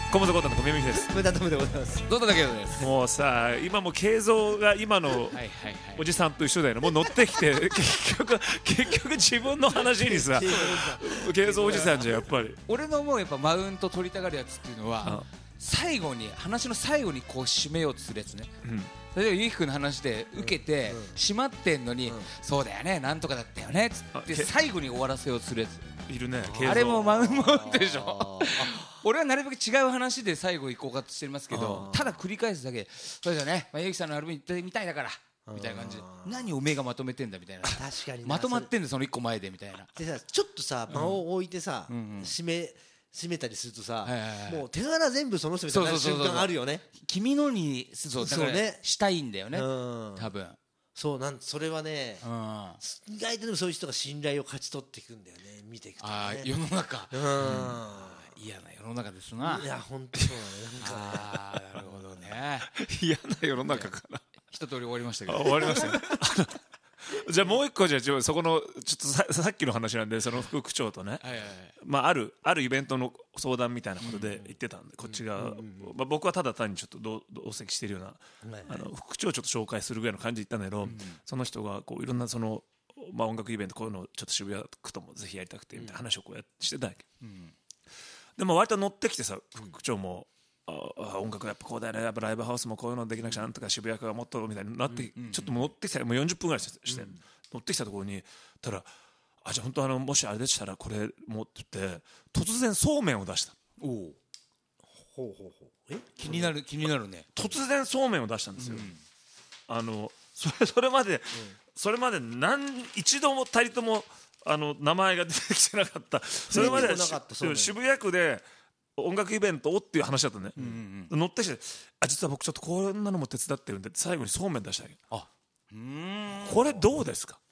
小本ゴッタの小宮美です。 無駄とむでございます。 どうだけどです。 もうさ、今も慶三が今のおじさんと一緒だよね。もう乗ってきて結局自分の話にさ、慶三おじさんじゃやっぱり。 俺の思うやっぱマウント取りたがるやつっていうのは、最後に話の最後にこう締めようとするやつね。例えばゆうきくんの話で受けて閉まってんのに、そうだよね、なんとかだったよねっつって最後に終わらせようとするやついるね。 あれもマウントでしょ。俺はなるべく違う話で最後行こうかとしてますけど、ただ繰り返すだけ。そうですよね、ゆうきさんのアルバム行ってみたいだからみたいな感じで、何おめえがまとめてんだみたいな。 確かにまとまってんだその一個前でみたいな。 でさ、ちょっとさ間を置いてさ、締めたりするとさ、もう手柄全部その人みたいな瞬間あるよね。 君のにそうだからしたいんだよね、多分。 そうそれはね、意外とでもそういう人が信頼を勝ち取っていくんだよね、見ていくとね。 世の中、嫌な世の中ですな。 いや本当そうだね。 なるほどね。 嫌な世の中かな。 一通り終わりましたけど。 終わりましたよ。じゃあもう一個、じゃあそこのちょっとさっきの話なんで、その副区長とね、まああるイベントの相談みたいなことで言ってたんで、こっちが僕はただ単にちょっと同席してるような副区長をちょっと紹介するぐらいの感じで言ったんだけど、その人がこういろんなそのまあ音楽イベントこういうのをちょっと渋谷区ともぜひやりたくてみたいな話をこうしてたんやけど、でも割と乗ってきてさ、副区長も音楽やっぱこうだよね、やっぱライブハウスもこういうのできなくちゃなんとか渋谷区がもっとみたいになって、ちょっと乗ってきた、もう40分ぐらいして、乗ってきたところにたら、じゃあ本当もしあれでしたらこれもって言って突然そうめんを出した。 ほう気になるね。 突然そうめんを出したんですよ。それまで一度もたりとも名前が出てきてなかった。それまで渋谷区で音楽イベントをっていう話だったね。乗ってきて、実は僕ちょっとこんなのも手伝ってるんで最後にそうめん出したわけ。これどうですか？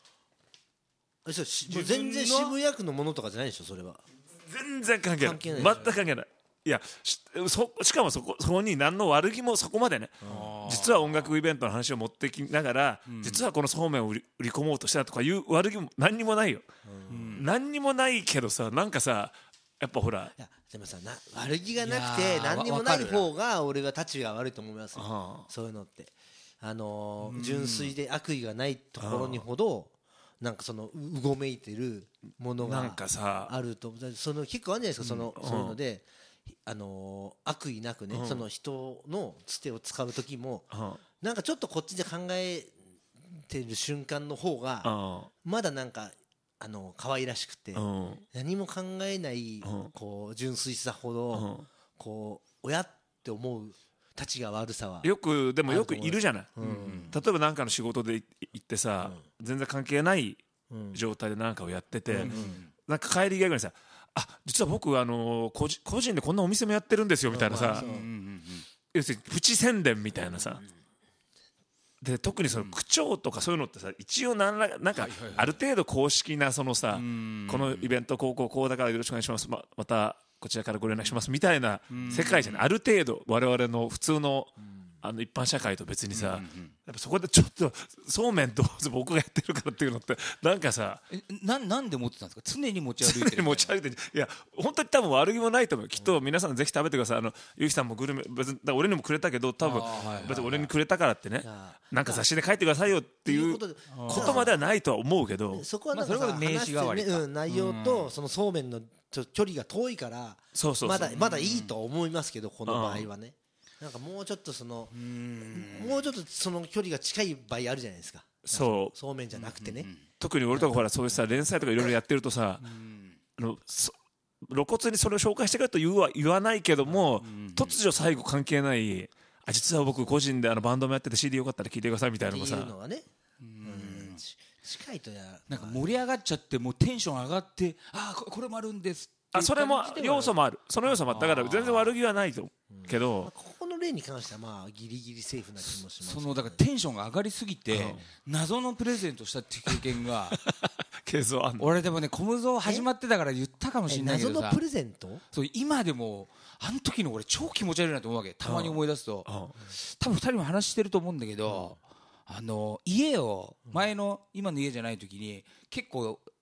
全然渋谷区のものとかじゃないでしょ、それは。 全然関係ない、全く関係ない。いや、しかもそこに何の悪気もそこまでね、実は音楽イベントの話を持ってきながら、実はこのそうめんを売り込もうとしたとかいう悪気も何にもないよ。何にもないけどさ、なんかさ、やっぱほら、 でもさ、悪気がなくて何にもない方が俺は立ちが悪いと思いますよ。そういうのって純粋で悪意がないところにほどなんかそのうごめいてるものがあると、その結構あるじゃないですか、そういうので悪意なくね、その人のつてを使う時もなんかちょっとこっちで考えてる瞬間の方がまだなんか可愛らしくて、何も考えないこう純粋さほどこう親って思う立ちが悪さはでもよくいるじゃない。例えば何かの仕事で行ってさ、全然関係ない状態で何かをやってて、なんか帰り際にさ、実は僕個人でこんなお店もやってるんですよみたいなさ、要するにプチ宣伝みたいなさ。で特にその区長とかそういうのってさ、一応なんかある程度公式なそのさ、このイベントこうだからよろしくお願いします、またこちらからご連絡しますみたいな世界じゃない。ある程度我々の普通の一般社会と別にさ、やっぱそこでちょっとそうめんどうぞ僕がやってるからっていうのってなんかさ、 なんで持ってたんですか？常に持ち歩いてる。 持ち歩いてる。いや本当に多分悪気もないと思う。きっと皆さんぜひ食べてください。ゆうきさんもグルメ別に俺にもくれたけど、多分別に俺にくれたからってね、なんか雑誌で書いてくださいよっていうことまではないとは思うけど、 そこはなんかさ、名刺代わりか内容とそのそうめんの距離が遠いからまだいいと思いますけど、この場合はね、なんかもうちょっとその距離が近い場合あるじゃないですか。そうめんじゃなくてね。 特に俺とかほらそういうさ連載とかいろいろやってるとさ、露骨にそれを紹介してくれと言わないけども、突如最後関係ない実は僕個人でバンドもやってて CD よかったら聴いてくださいみたいなのもさ、 っていうのはね、近いとなんか盛り上がっちゃってもうテンション上がって、これもあるんですって、 それも要素もある。その要素もあったから全然悪気はないと思うけど、 ここの例に関してはまあギリギリセーフな気もします。 だからテンションが上がりすぎて謎のプレゼントしたっていう経験が俺でもね、コムゾー始まってたから言ったかもしれないけどさ、 謎のプレゼント？ そう今でもあの時の俺超気持ち悪いなと思うわけ。たまに思い出すと多分2人も話してると思うんだけど、家を今の家じゃない時に結構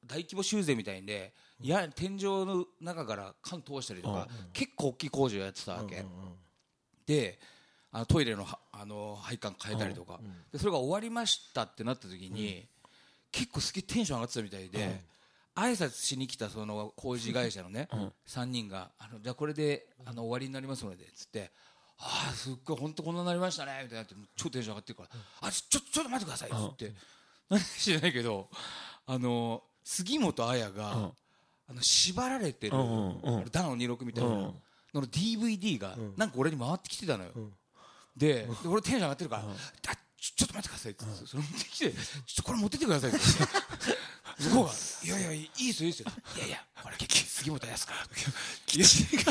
大規模修繕みたいで、いや天井の中から管通したりとか、結構大きい工事をやってたわけ、でトイレの配管変えたりとか、でそれが終わりましたってなった時に、結構すげえテンション上がってたみたいで、挨拶しに来たその工事会社のね、3人がじゃあこれで終わりになりますのでっつって、すっごい本当こんなになりましたねみたいなって超テンション上がってるから、ちょっと待ってくださいっつって、何か知らないけど杉本彩が縛られてるダン26みたいなの DVD がなんか俺に回ってきてたのよ。で俺テンション上がってるから、ちょっと待ってくださいって言って、それ持ってきて、ちょっとこれ持ってってくださいって向こうがいやいいですよいやこれ杉本康から気違いそう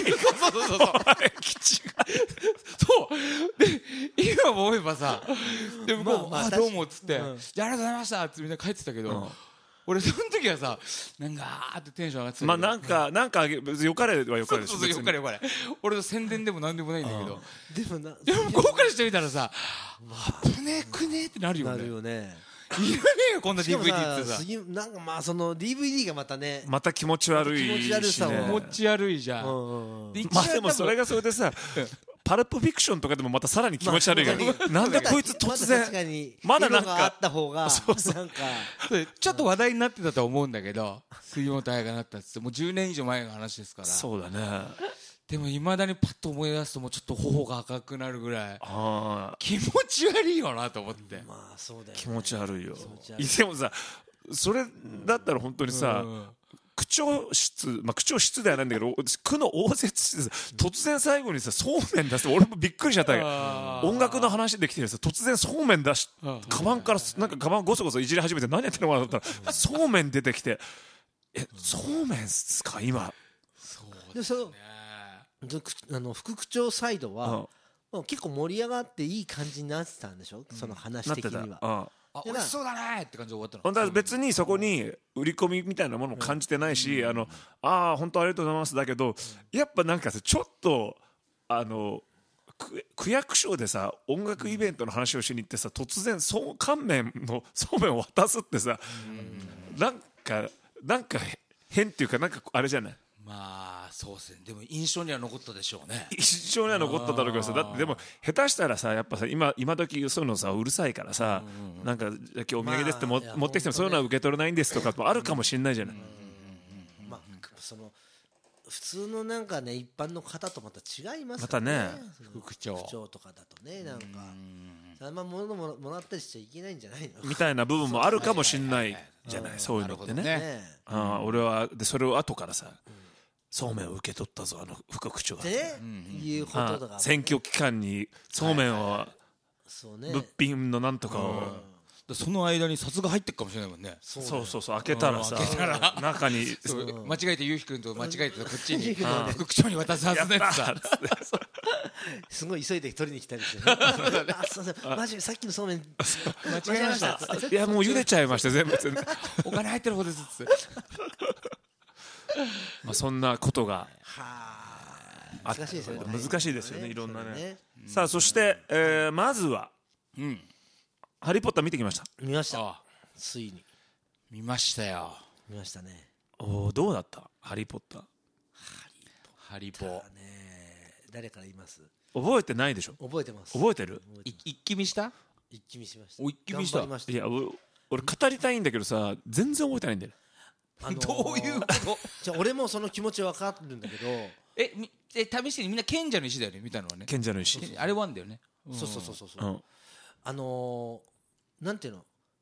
で今思えばさ、で向こうもどうもっつって、じゃあありがとうございましたってみんな帰ってたけど、俺その時はさ、なんかってテンション上がってた。 なんかよかれはよかれです。 そうよかれ俺の宣伝でもなんでもないんだけど、 でも向こうからしてみたらさ、危ねえくねえってなるよね。 なるよね。 いらねえよこんな DVD ってさ。 なんかその DVD がまたね、 また気持ち悪いしね。 気持ち悪いじゃん。 でもそれがそれでさ、パルプフィクションとかでもまたさらに気持ち悪いから、なんでこいつ突然まだなんかあった方がなんかちょっと話題になってたと思うんだけど、杉本彩がなったっつってもう10年以上前の話ですから。 そうだね。 でもいまだにパッと思い出すともうちょっと頬が赤くなるぐらい気持ち悪いよなと思って。 そうだよね、 気持ち悪いよ。でもさ、それだったら本当にさ、区長室ではないんだけど、区の応接室で突然最後にさそうめん出して俺もびっくりしちゃったけど、音楽の話できてさ突然そうめん出しカバンからなんかカバンゴソゴソいじり始めて何やってるのかなと思ったらそうめん出てきて、そうめんっすか今。 で副区長サイドは結構盛り上がっていい感じになってたんでしょ、その話的には。 美味しそうだねって感じで終わったの。 本当は別にそこに売り込みみたいなものを感じてないし、本当ありがとうございますだけど、やっぱなんかさちょっと区役所でさ音楽イベントの話をしに行ってさ、突然乾麺のそうめんを渡すってさ、なんか変っていうか、なんかあれじゃない。 まあそうですね。でも印象には残ったでしょうね。 印象には残っただろうけどさ、だってでも下手したらさ、やっぱさ今時そういうのさうるさいからさ、なんか今日お土産ですって持ってきてもそういうのは受け取れないんですとかもあるかもしれないじゃない。 その普通のなんかね一般の方とまた違いますまたね、 副区長とかだとね、なんかあんま物もらったりしちゃいけないんじゃないのみたいな部分もあるかもしれないじゃない、そういうのってね。俺はでそれを後からさ、そうめんを受け取ったぞ副区長がいうこととか、 選挙期間にそうめんを物品のなんとかを、 その間に札が入ってるかもしれないもんね。 そう開けたらさ、中に間違えてゆうひくんと間違えてこっちに副区長に渡すはずねってさ、 すごい急いで取りに来たりして、マジさっきのそうめん間違えました。 いやもう茹でちゃいました全部お金入ってる方ですっつってそんなことが難しいですよね。 難しいですよね、いろんなね。さあそしてまずはハリーポッター見てきました。 見ました。ついに見ましたよ。 見ましたね。 どうだったハリーポッター。 ハリポ誰から言います？ 覚えてないでしょ。 覚えてます。 覚えてる？ 一気見した？ 一気見しました。 一気見した。 いや俺語りたいんだけどさ、全然覚えてないんだよ。 どういうこと？ じゃ俺もその気持ち分かるんだけど、 試しにみんな賢者の石だよね見たのはね。 賢者の石。 あれワンだよね。 そうなんていうの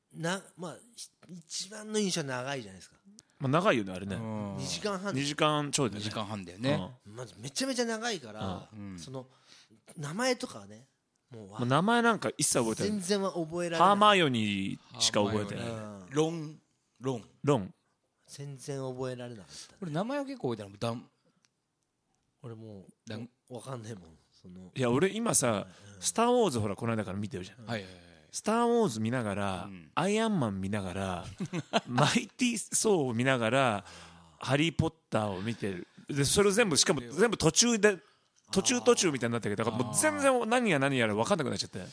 一番の印象は長いじゃないですか。 長いよねあれね。 2時間半。 2時間ちょいで 2時間半だよね。 まずめちゃめちゃ長いから、その名前とかはね、 もう名前なんか一切覚えてない。 全然は覚えられない。 ハーマイオニーしか覚えてない。 ロン全然覚えられなかった。 俺名前は結構覚えてない。 俺もう分かんないもん。 いや俺今さスター・ウォーズほらこの間から見てるじゃん。スター・ウォーズ見ながらアイアンマン見ながらマイティー・ソーを見ながらハリー・ポッターを見てる。でそれを全部しかも途中みたいになったけど、だからもう全然何やら分かんなくなっちゃって。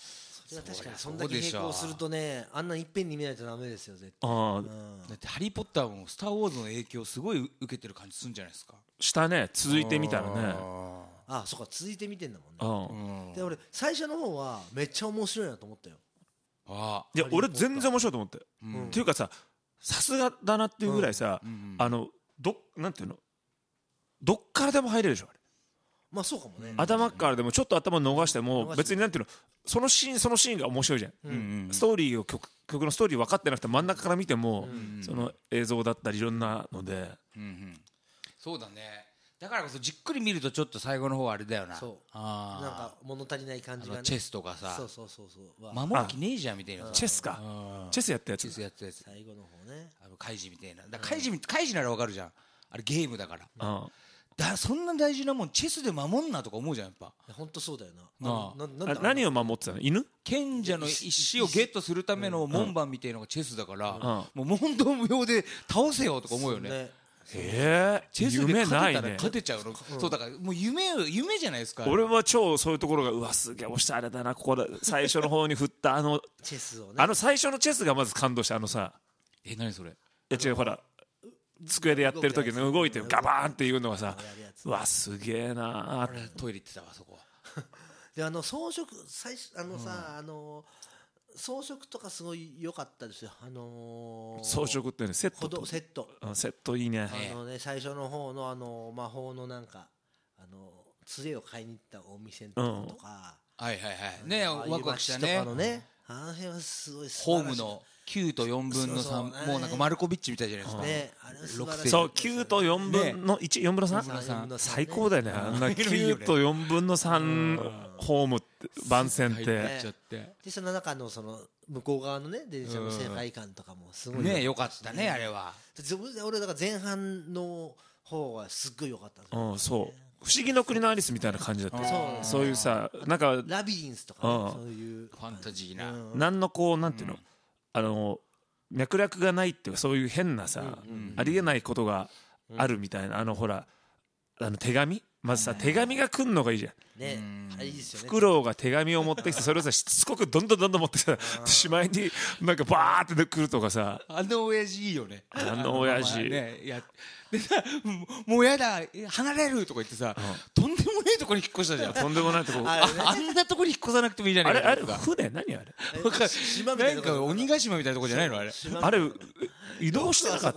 確かにそんだけ並行するとね、あんないっぺんに見ないとダメですよ絶対。 だってハリー・ポッターもスター・ウォーズの影響すごい受けてる感じするんじゃないですか。 したね、続いてみたらね。 ああ、そうか、続いてみてんだもんね。で俺最初の方はめっちゃ面白いなと思ったよ。 いや俺全然面白いと思って、っていうかさ、さすがだなっていうぐらいさ、なんていうの、どっからでも入れるでしょあれ。 まあそうかもね。 頭からでもちょっと頭逃しても別になんていうの、そのシーンが面白いじゃん、ストーリーを曲のストーリー分かってなくて真ん中から見ても、その映像だったりいろんなので、 そうだね。だからこそじっくり見るとちょっと最後の方はあれだよな。 そうなんか物足りない感じがね。 チェスとかさ、 そう守る気ねえじゃんみたいな。 チェスか、チェスやったやつ、 最後の方ね、 カイジみたいな。カイジならわかるじゃん、あれゲームだから。そんな大事なもんチェスで守んなとか思うじゃん、やっぱ。 本当そうだよな。 何を守ってたの？犬？ 賢者の石をゲットするための門番みたいのがチェスだから、もう問答無用で倒せよとか思うよね。 チェスで勝てたら勝てちゃうの。そうだからもう夢じゃないですか。 俺は超そういうところが、うわすげえおしゃれだな、ここで最初の方に振ったチェスをね、 最初のチェスがまず感動して、さ、 何それ？ 違う、ほら机でやってる時の動いてガバーンっていうのがさ、うわすげえな。 トイレ行ってたわそこ。 で装飾装飾とかすごい良かったですよ。 装飾ってね、セットいいね。 最初の方の魔法のなんか杖を買いに行ったお店とか、 ね、ワクワクしたね。 あの辺はすごいホームの9と4分の3、もうなんかマルコビッチみたいじゃないですか。 そう、9と4分の1、4分の 3？ 最高だよね、あんな9と4分の3ホームって番線って。 でその中のその向こう側のね電車の世界観とかもすごいね、良かったねあれは。 俺だから前半の方はすっごい良かったんですよ。 そう、不思議の国のアリスみたいな感じだった。そういうさ、なんかラビリンスとかそういうファンタジーな、 なんのこうなんていうの、脈絡がないっていうか、そういう変なさ、ありえないことがあるみたいな、ほら手紙、まずさ、手紙が来んのがいいじゃんね。あれいいですよね。 フクロウが手紙を持ってきて、それをさしつこくどんどん持ってさ、しまいになんかバーって来るとかさ、 親父いいよね。 親父ね、でさ、もうやだ離れるとか言ってさ、とんでもないところに引っ越したじゃん。 とんでもないとこ、 あんなところに引っ越さなくてもいいじゃないか。 あれ船何あれ？ なんか鬼ヶ島みたいなとこじゃないのあれ？ あれ移動してなかった？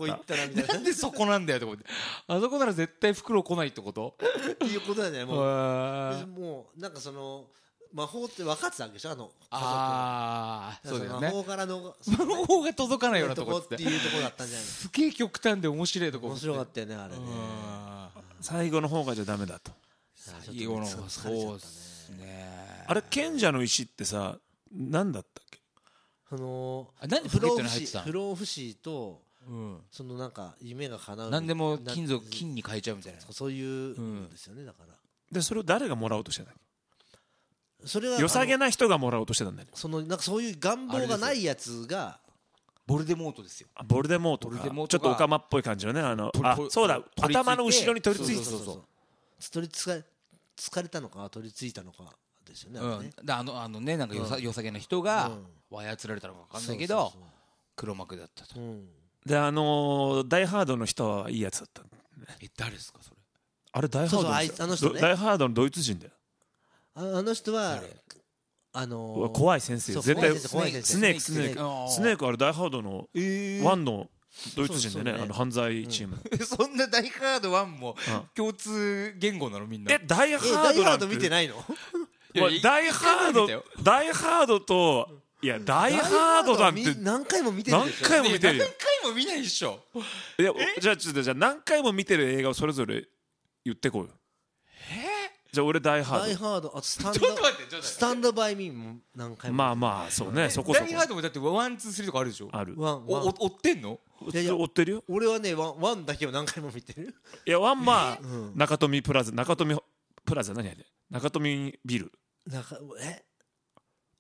なんでそこなんだよと思って。あそこなら絶対フクロウ来ないってこと？ っていうことだね。もうなんかその魔法って分かってたわけでしょ、そうだよね。魔法が届かないようなとこっていうとこだったんじゃないの。 すげえ極端で面白いとこ。 面白かったよねあれね。 最後の方がじゃダメだと。 最後の方がそうですね。 あれ賢者の石ってさ、何だったっけ？ 不老不死とそのなんか夢が叶う。 何でも金に変えちゃうみたいな。 そういうですよね。だから。 でそれを誰がもらおうとしてたの？ それは良さげな人がもらおうとしてたんだよね。 なんかそういう願望がないやつがボルデモートですよ。 ボルデモートか。ちょっとオカマっぽい感じのね。そうだ、頭の後ろに取り付いて、 取りつかれたのか取り付いたのかですよね。 ね、なんか良さげな人が操られたのか分かんないけど黒幕だったと。 でダイハードの人はいいやつだった。 誰ですかそれ？ あれダイハードのドイツ人だよ。 あの人は怖い先生、絶対スネークあれダイハードの1のドイツ人でね、犯罪チーム。 そんなダイハード1も共通言語なのみんな？ ダイハード見てないの？ ダイハードと、いやダイハードなんて何回も見てるでしょ。 何回も見ないでしょ。 いやじゃあ何回も見てる映画をそれぞれ言ってこうよ。じゃあ俺ダイハード、 スタンドバイミーも何回も。 まあそうね、そこダイハードもだって1、2、3とかあるでしょ。 ある。 追ってんの？ 追ってるよ。 俺はねワンだけを何回も見てる。 いやワン、まあ中富プラザ何やで、中富ビル。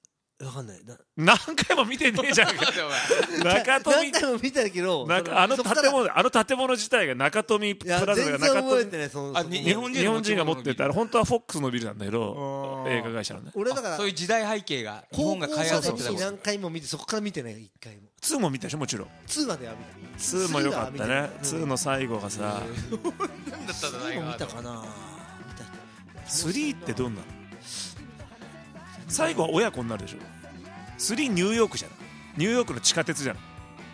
わかんない何回も見てねえじゃんか中富何回も見たけどあの建物自体が中富プラザが全然覚えてない日本人が持ってたら本当はフォックスのビルなんだけど映画会社のね俺だからそういう時代背景が日本が開発されてた高校生に何回も見てそこから見てない1回も 2も見たでしょもちろん 2までは見た 2も良かったね2の最後がさ何だったんだ 2も見たかな 3ってどんなの最後は親子になるでしょ3ニューヨークじゃんニューヨークの地下鉄じゃん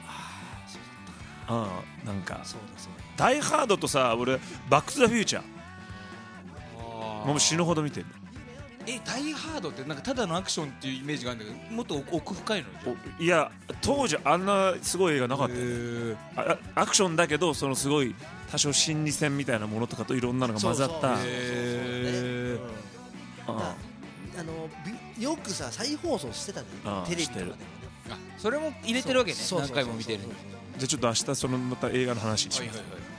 なんかダイハードとさ俺バックトゥザフューチャーもう死ぬほど見てるダイハードってなんかただのアクションっていうイメージがあるんだけどもっと奥深いのいや当時あんなすごい映画なかったよアクションだけどそのすごい多少心理戦みたいなものとかといろんなのが混ざったよくさ再放送してたねテレビとかでもねそれも入れてるわけね何回も見てるじゃあちょっと明日そのまた映画の話します